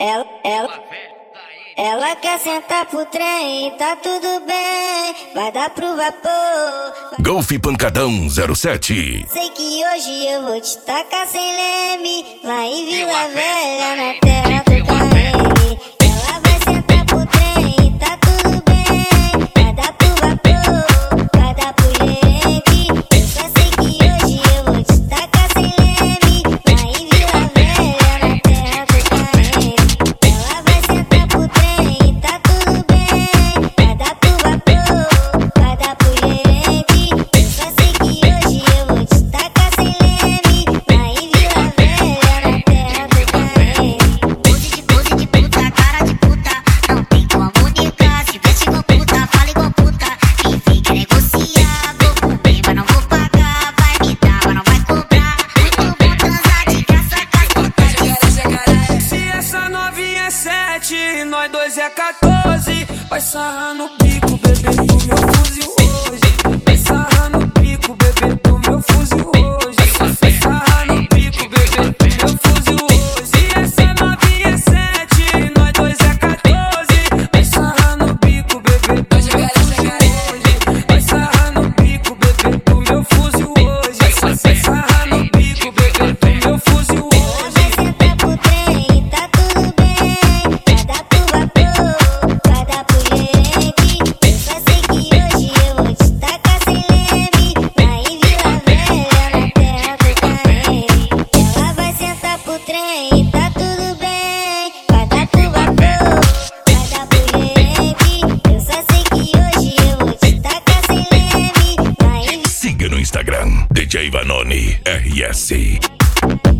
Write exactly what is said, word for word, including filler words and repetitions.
Ela, ela, ela quer sentar pro trem, tá tudo bem, vai dar pro vapor. Golf Pancadão zero sete. Sei que hoje eu vou te tacar sem leme, lá em Vila Velha, na terra do Carreme. Ela vai sentar pro trem, tá tudo bem, vai dar pro vapor, vai dar pro gerente. Eu só sei que hoje eu vou te tacar sem leme, lá em Vila Velha, na terra do Carreme. Ela vai sentar pro trem, tá tudo bem, vai dar pro vapor, vai dar pro gerente. Eu só sei que hoje eu vou te tacar sem leme, lá em Vila Velha, na terra do Carreme. Pose de pose de puta, cara de puta, não tem como negar. Se veste igual puta, fala igual puta, quem vem quer negociar. Vou comer, mas não vou pagar, vai me dar, mas não vai cobrar. Muito bom transar de graça, cascota. Se essa novinha é sete, nós dois é quatorze. Vai sarrar no pico, bebê, do meu fuzil hoje. Vai sarrar no pico, bebê, do meu fuzil hoje. Vai sarrar no pico, bebê, do meu fuzil hoje. Se essa novinha é sete, nós dois é quatorze. Vai sarrar no pico, bebê, do meu fuzil hoje. Vai sarrar no pico, bebê, do meu fuzil hoje. Vai sarrar no pico, bebê, do meu fuzil hoje. Ela vai sentar pro trem, tá tudo bem, vai dar pro vapor, vai dar pro gerente. Eu só sei que hoje eu vou te tacar sem leme, lá em Vila Velha, na terra do Carreme. Ela vai sentar pro trem, tá tudo bem, vai dar pro vapor, vai dar pro gerente. Eu só sei que hoje eu vou te tacar sem leme, lá em Siga no Instagram, D J Vanoni R S.